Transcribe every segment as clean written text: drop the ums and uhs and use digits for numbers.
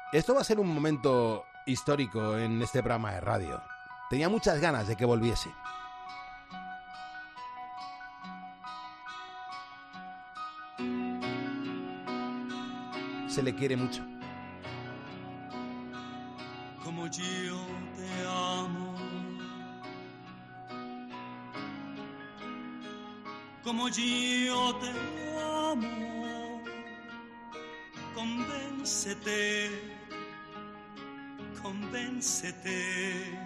Esto va a ser un momento histórico en este programa de radio. Tenía muchas ganas de que volviese. Se le quiere mucho. Como yo te amo, como yo te amo, convéncete, convéncete,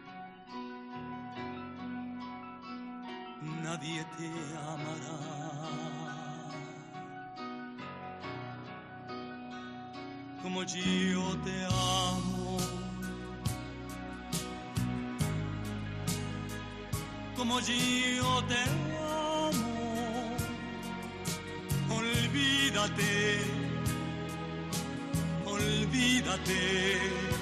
nadie te amará como yo te amo, como yo te amo, olvídate, olvídate,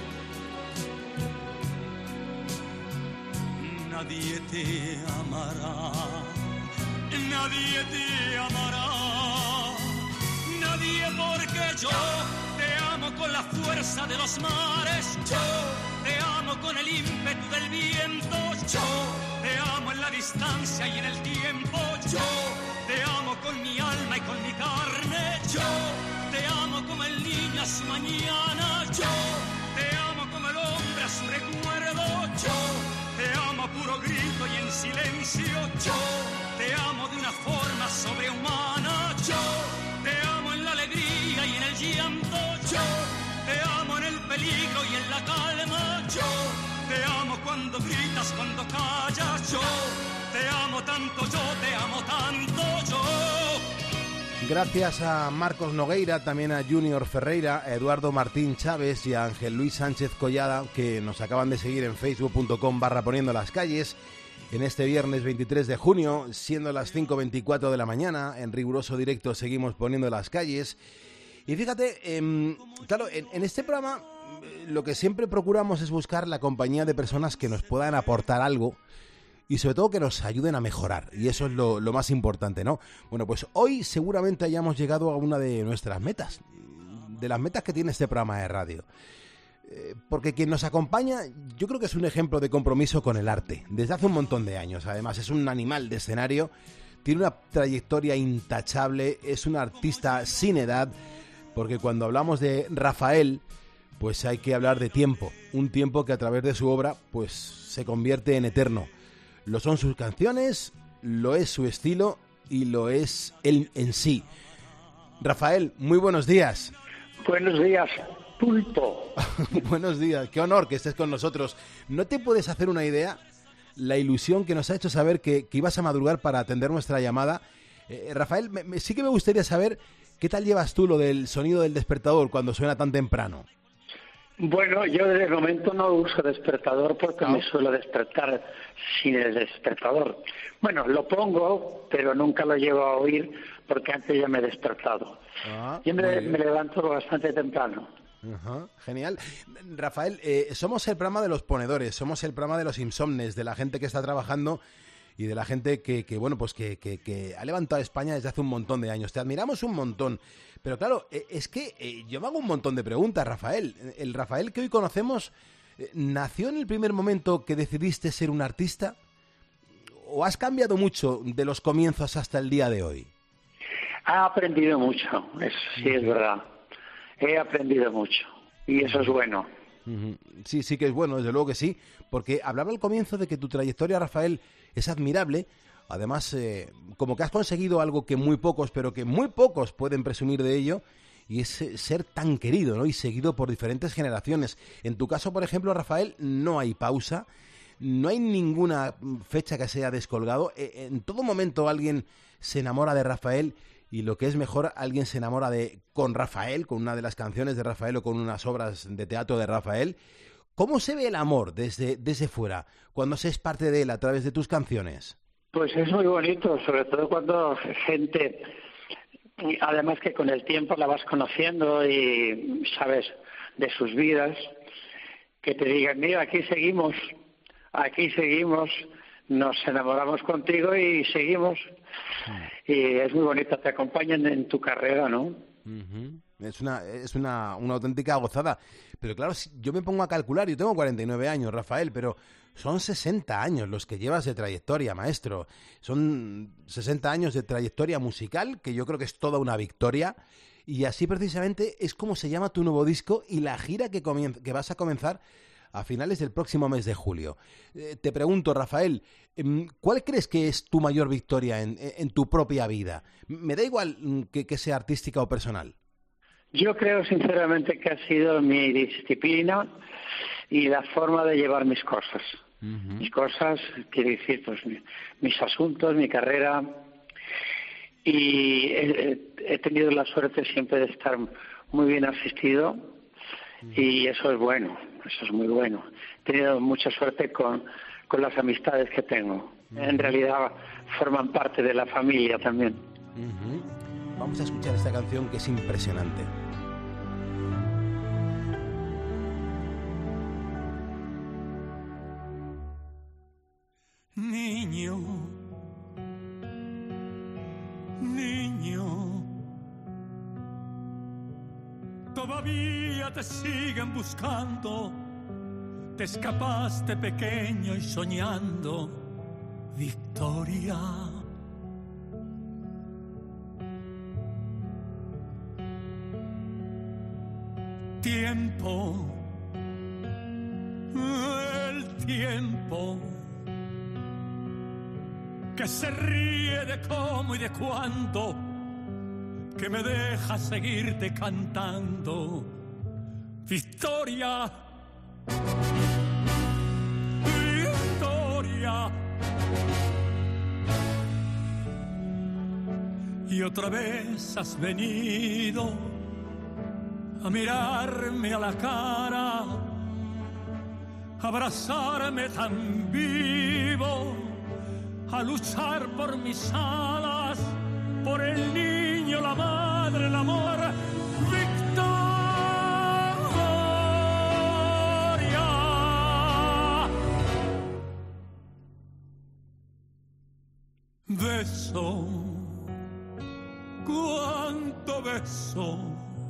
nadie te amará, nadie te amará, nadie porque yo te amo con la fuerza de los mares, yo te amo con el ímpetu del viento, yo te amo en la distancia y en el tiempo, yo te amo con mi alma y con mi carne, yo te amo como el niño a su mañana, yo te amo como el hombre a su recuerdo, yo te amo a puro grito y en silencio, yo te amo de una forma sobrehumana, yo te amo en la alegría y en el llanto, yo te amo en el peligro y en la calma, yo te amo cuando gritas, cuando callas, yo te amo tanto, yo te amo tanto, yo. Gracias a Marcos Nogueira, también a Junior Ferreira, a Eduardo Martín Chávez y a Ángel Luis Sánchez Collada, que nos acaban de seguir en facebook.com/poniendo las calles. En este viernes 23 de junio, siendo las 5:24 de la mañana, en riguroso directo seguimos poniendo las calles. Y fíjate, claro, en este programa lo que siempre procuramos es buscar la compañía de personas que nos puedan aportar algo y sobre todo que nos ayuden a mejorar. Y eso es lo más importante, ¿no? Bueno, pues hoy seguramente hayamos llegado a una de nuestras metas, de las metas que tiene este programa de radio. Porque quien nos acompaña, yo creo que es un ejemplo de compromiso con el arte, desde hace un montón de años. Además, es un animal de escenario, tiene una trayectoria intachable, es un artista sin edad, porque cuando hablamos de Rafael, pues hay que hablar de tiempo, un tiempo que a través de su obra, pues se convierte en eterno. Lo son sus canciones, lo es su estilo y lo es él en sí. Rafael, muy buenos días. Buenos días, Pulpo. Buenos días, qué honor que estés con nosotros. ¿No te puedes hacer una idea la ilusión que nos ha hecho saber que ibas a madrugar para atender nuestra llamada? Rafael, sí que me gustaría saber qué tal llevas tú lo del sonido del despertador cuando suena tan temprano. Bueno, yo de momento no uso despertador porque me suelo despertar sin el despertador. Bueno, lo pongo, pero nunca lo llevo a oír porque antes ya me he despertado. Yo me levanto bastante temprano. Ajá, genial. Rafael, somos el programa de los ponedores, somos el programa de los insomnes, de la gente que está trabajando y de la gente que ha levantado a España desde hace un montón de años. Te admiramos un montón. Pero claro, es que yo me hago un montón de preguntas, Rafael. El Rafael que hoy conocemos, ¿nació en el primer momento que decidiste ser un artista? ¿O has cambiado mucho de los comienzos hasta el día de hoy? He aprendido mucho, eso sí es verdad. He aprendido mucho y eso es bueno. Sí, sí que es bueno, desde luego que sí, porque hablaba al comienzo de que tu trayectoria, Rafael, es admirable. Además, como que has conseguido algo que muy pocos, pero que muy pocos pueden presumir de ello, y es ser tan querido, ¿no? Y seguido por diferentes generaciones. En tu caso, por ejemplo, Rafael, no hay pausa, no hay ninguna fecha que se haya descolgado. En todo momento alguien se enamora de Rafael, y lo que es mejor, alguien se enamora con Rafael, con una de las canciones de Rafael o con unas obras de teatro de Rafael. ¿Cómo se ve el amor desde fuera, cuando se es parte de él a través de tus canciones? Pues es muy bonito, sobre todo cuando gente, además que con el tiempo la vas conociendo y sabes de sus vidas, que te digan, mira, aquí seguimos, nos enamoramos contigo y seguimos. Y es muy bonito, te acompañan en tu carrera, ¿no? Es una auténtica gozada. Pero claro, si yo me pongo a calcular, yo tengo 49 años, Rafael, pero son 60 años los que llevas de trayectoria, maestro. Son 60 años de trayectoria musical, que yo creo que es toda una victoria. Y así precisamente es como se llama tu nuevo disco y la gira que vas a comenzar a finales del próximo mes de julio. Te pregunto, Rafael, ¿cuál crees que es tu mayor victoria en tu propia vida? Me da igual que sea artística o personal. Yo creo sinceramente que ha sido mi disciplina y la forma de llevar mis cosas. Uh-huh. Mis cosas, quiero decir, pues mis asuntos, mi carrera. Y he tenido la suerte siempre de estar muy bien asistido y eso es bueno, eso es muy bueno. He tenido mucha suerte con las amistades que tengo. En realidad forman parte de la familia también. Vamos a escuchar esta canción que es impresionante. Niño, todavía te siguen buscando, te escapaste pequeño y soñando victoria. Tiempo, el tiempo que se ríe de cómo y de cuándo, que me deja seguirte cantando victoria, victoria. Y otra vez has venido a mirarme a la cara, a abrazarme tan vivo, a luchar por mis alas, por el niño, la madre, el amor, victoria. Beso, cuánto beso,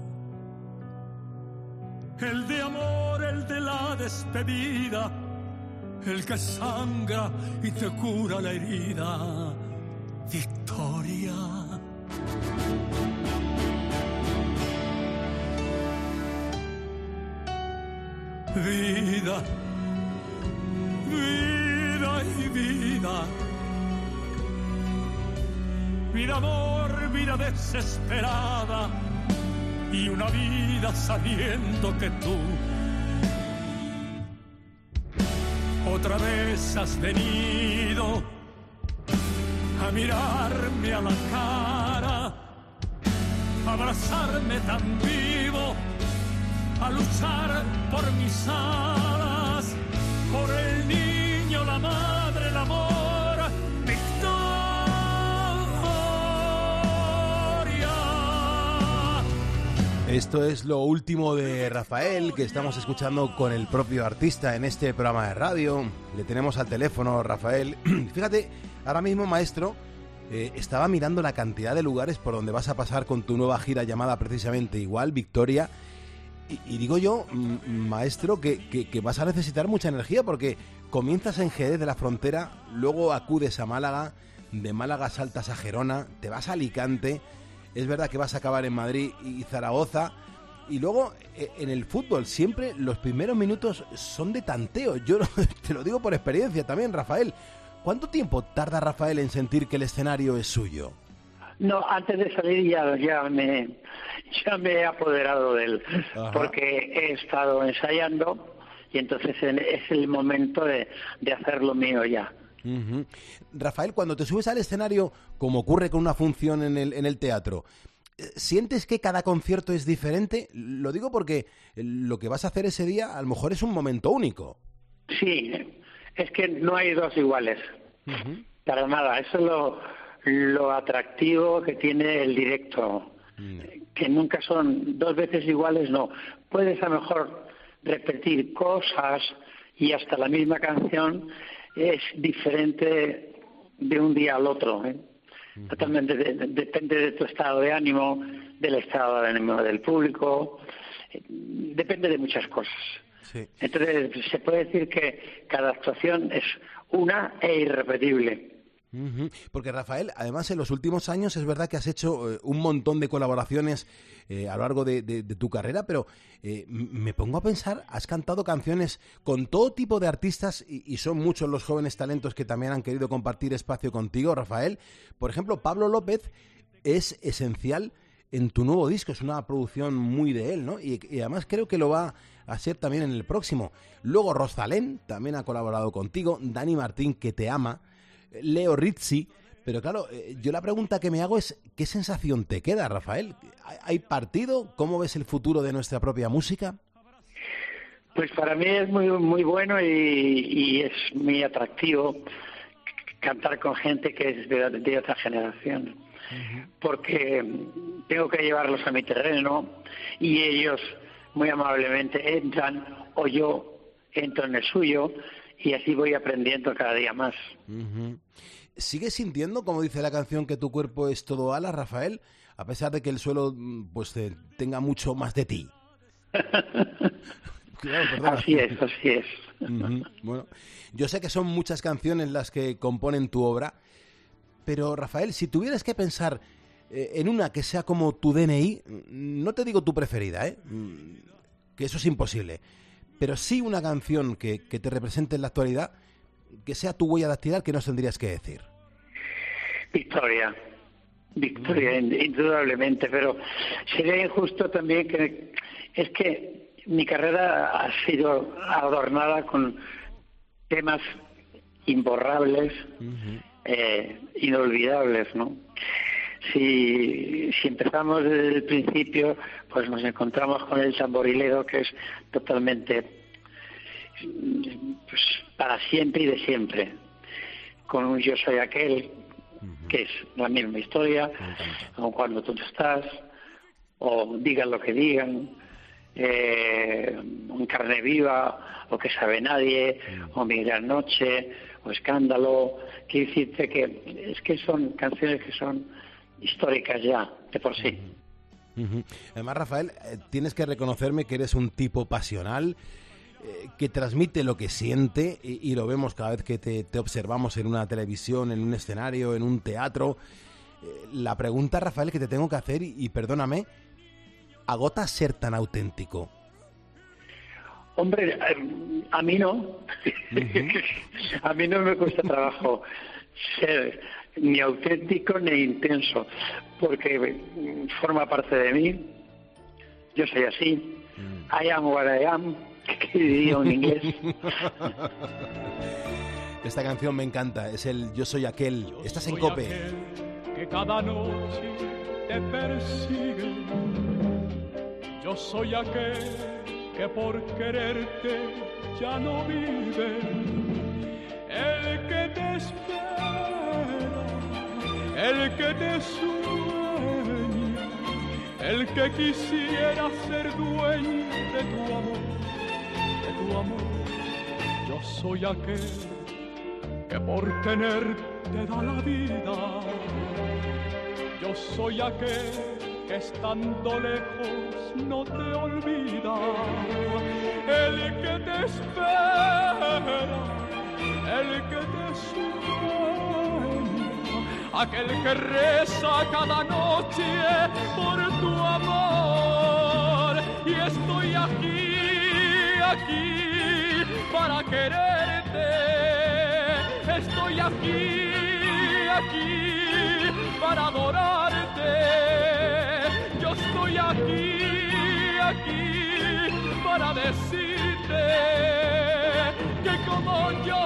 el de amor, el de la despedida, el que sangra y te cura la herida, victoria. Vida, vida y vida, vida amor, vida desesperada y una vida sabiendo que tú otra vez has venido a mirarme a la cara, a abrazarme tan vivo, a luchar por mis alas, por el niño, la madre, el amor, victoria. Esto es lo último de Rafael, que estamos escuchando con el propio artista en este programa de radio. Le tenemos al teléfono, Rafael. Fíjate, ahora mismo, maestro, estaba mirando la cantidad de lugares por donde vas a pasar con tu nueva gira llamada precisamente igual, Victoria. Y digo yo, maestro, que vas a necesitar mucha energía porque comienzas en Jerez de la Frontera, luego acudes a Málaga, de Málaga saltas a Gerona, te vas a Alicante, es verdad que vas a acabar en Madrid y Zaragoza, y luego en el fútbol siempre los primeros minutos son de tanteo. Yo te lo digo por experiencia también, Rafael. ¿Cuánto tiempo tarda Rafael en sentir que el escenario es suyo? No, antes de salir ya me he apoderado de él. Ajá. Porque he estado ensayando y entonces es el momento de hacer lo mío ya. Uh-huh. Rafael, cuando te subes al escenario, como ocurre con una función en el teatro, ¿sientes que cada concierto es diferente? Lo digo porque lo que vas a hacer ese día a lo mejor es un momento único. Sí, es que no hay dos iguales. Uh-huh. Para nada, eso es lo atractivo que tiene el directo, que nunca son dos veces iguales, no. Puedes a lo mejor repetir cosas y hasta la misma canción es diferente de un día al otro, ¿eh? Totalmente, depende de tu estado de ánimo, del estado de ánimo del público, depende de muchas cosas. Sí. Entonces, se puede decir que cada actuación es una e irrepetible. Porque Rafael, además en los últimos años es verdad que has hecho un montón de colaboraciones a lo largo de tu carrera, pero me pongo a pensar, has cantado canciones con todo tipo de artistas y son muchos los jóvenes talentos que también han querido compartir espacio contigo, Rafael. Por ejemplo, Pablo López es esencial en tu nuevo disco, es una producción muy de él, ¿no? Y además creo que lo va a ser también en el próximo. Luego Rosalén también ha colaborado contigo, Dani Martín, que te ama, Leo Rizzi, pero claro, yo la pregunta que me hago es, ¿qué sensación te queda, Rafael? ¿Hay partido? ¿Cómo ves el futuro de nuestra propia música? Pues para mí es muy muy bueno y es muy atractivo cantar con gente que es de otra generación, porque tengo que llevarlos a mi terreno y ellos muy amablemente entran o yo entro en el suyo y así voy aprendiendo cada día más. ¿Sigues sintiendo, como dice la canción, que tu cuerpo es todo alas, Rafael? A pesar de que el suelo pues tenga mucho más de ti. Claro, así es. Bueno, yo sé que son muchas canciones las que componen tu obra, pero Rafael, si tuvieras que pensar en una que sea como tu DNI, no te digo tu preferida, que eso es imposible, pero sí una canción que te represente en la actualidad, que sea tu huella dactilar, que nos tendrías que decir. Victoria, indudablemente, pero sería injusto también es que mi carrera ha sido adornada con temas imborrables, inolvidables, ¿no? Si empezamos desde el principio, pues nos encontramos con el tamborilero, que es totalmente pues, para siempre y de siempre. Con un Yo soy aquel, que es la misma historia, como Cuando tú estás, o Digan lo que digan, un Carne viva, o Que sabe nadie, o Mi gran noche, o Escándalo. Quiero decirte que son canciones que son históricas ya, de por sí. Además, Rafael, tienes que reconocerme que eres un tipo pasional, que transmite lo que siente, y lo vemos cada vez que te observamos en una televisión, en un escenario, en un teatro. La pregunta, Rafael, que te tengo que hacer, y perdóname, ¿agota ser tan auténtico? Hombre, a mí no. A mí no me cuesta trabajo ser ni auténtico ni intenso, porque forma parte de mí. Yo soy así. I am what I am, que diría en inglés. Esta canción me encanta, es el Yo soy aquel. Estás en COPE. Que cada noche te persigue. Yo soy aquel que por quererte ya no vive. El que te espera, el que te sueña, el que quisiera ser dueño de tu amor. Yo soy aquel que por tenerte da la vida. Yo soy aquel que estando lejos no te olvida. El que te espera, el que te sueña, aquel que reza cada noche por tu amor. Y estoy aquí para quererte. Estoy aquí para adorarte. Yo estoy aquí para decirte que como yo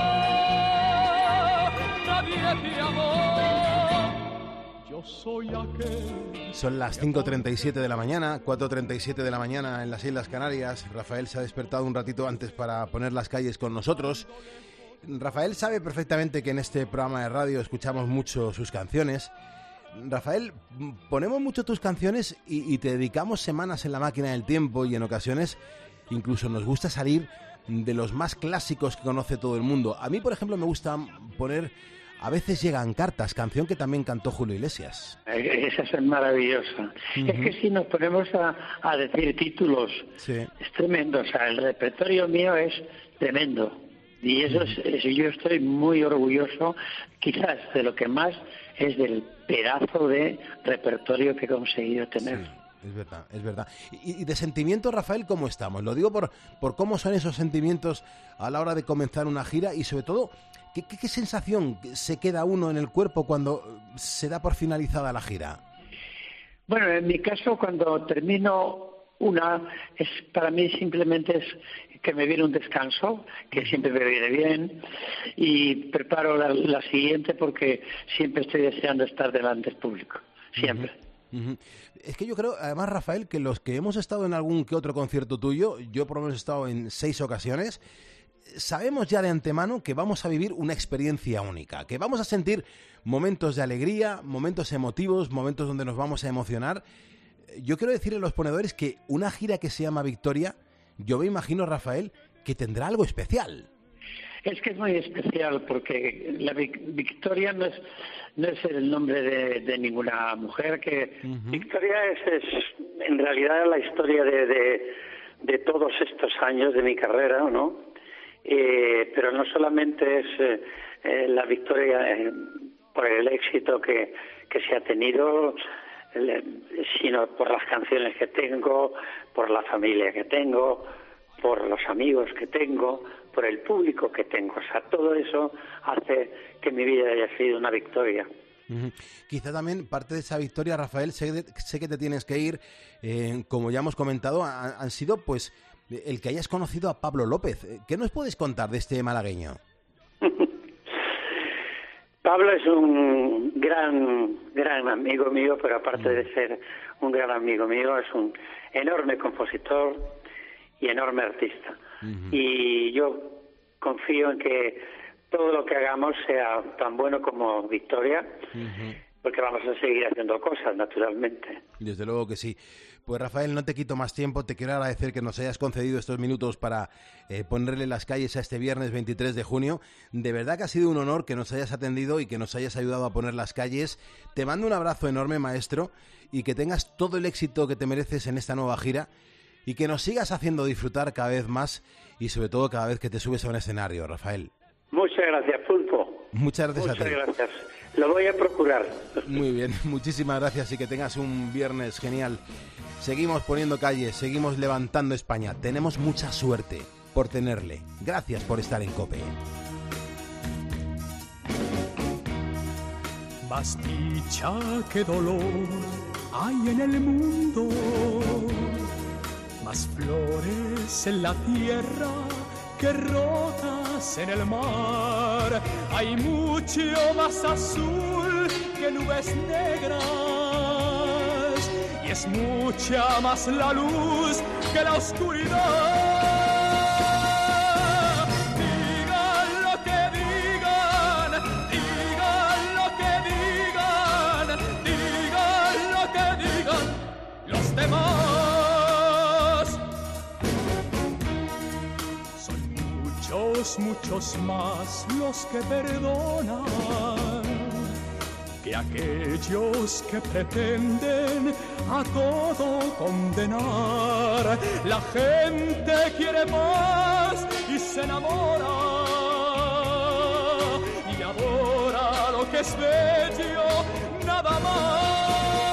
nadie te amó. Yo soy aquel. Son las 5:37 de la mañana, 4:37 de la mañana en las Islas Canarias. Rafael se ha despertado un ratito antes para poner las calles con nosotros. Rafael sabe perfectamente que en este programa de radio escuchamos mucho sus canciones. Rafael, ponemos mucho tus canciones y te dedicamos semanas en la máquina del tiempo, y en ocasiones incluso nos gusta salir de los más clásicos que conoce todo el mundo. A mí, por ejemplo, me gusta poner A veces llegan cartas, canción que también cantó Julio Iglesias. Esa es maravillosa. Es que si nos ponemos a decir títulos, es tremendo. O sea, el repertorio mío es tremendo. Y eso yo estoy muy orgulloso, quizás de lo que más es del pedazo de repertorio que he conseguido tener. Sí. Es verdad. Y de sentimientos, Rafael, ¿cómo estamos? Lo digo por cómo son esos sentimientos a la hora de comenzar una gira y sobre todo, ¿qué sensación se queda uno en el cuerpo cuando se da por finalizada la gira? Bueno, en mi caso, cuando termino para mí simplemente es que me viene un descanso, que siempre me viene bien, y preparo la siguiente porque siempre estoy deseando estar delante del público, siempre. Es que yo creo, además, Rafael, que los que hemos estado en algún que otro concierto tuyo, yo por lo menos he estado en 6 ocasiones, sabemos ya de antemano que vamos a vivir una experiencia única, que vamos a sentir momentos de alegría, momentos emotivos, momentos donde nos vamos a emocionar. Yo quiero decirle a los ponedores que una gira que se llama Victoria, yo me imagino, Rafael, que tendrá algo especial. Es que es muy especial porque la Victoria no es el nombre de ninguna mujer. Que Victoria es en realidad la historia de todos estos años de mi carrera, ¿no? Pero no solamente es la victoria por el éxito que se ha tenido, sino por las canciones que tengo, por la familia que tengo, por los amigos que tengo, por el público que tengo. O sea, todo eso hace que mi vida haya sido una victoria. Quizá también parte de esa victoria, Rafael, sé que te tienes que ir, como ya hemos comentado, han sido pues el que hayas conocido a Pablo López. ¿Qué nos puedes contar de este malagueño? Pablo es un gran amigo mío, pero aparte de ser un gran amigo mío, es un enorme compositor y enorme artista. Y yo confío en que todo lo que hagamos sea tan bueno como Victoria, porque vamos a seguir haciendo cosas, naturalmente. Desde luego que sí. Pues Rafael, no te quito más tiempo, te quiero agradecer que nos hayas concedido estos minutos para ponerle las calles a este viernes 23 de junio. De verdad que ha sido un honor que nos hayas atendido y que nos hayas ayudado a poner las calles. Te mando un abrazo enorme, maestro, y que tengas todo el éxito que te mereces en esta nueva gira y que nos sigas haciendo disfrutar cada vez más y sobre todo cada vez que te subes a un escenario, Rafael. Muchas gracias, Pulpo. Muchas gracias a ti. Muchas gracias. Lo voy a procurar. Muy bien, muchísimas gracias y que tengas un viernes genial. Seguimos poniendo calles, seguimos levantando España. Tenemos mucha suerte por tenerle. Gracias por estar en COPE. Más dicha que dolor hay en el mundo, más flores en la tierra que rotas en el mar. Hay mucho más azul que nubes negras y es mucha más la luz que la oscuridad. Digan lo que digan, digan lo que digan, digan lo que digan los demás. Muchos más los que perdonan que aquellos que pretenden a todo condenar. La gente quiere paz y se enamora y adora lo que es bello, nada más.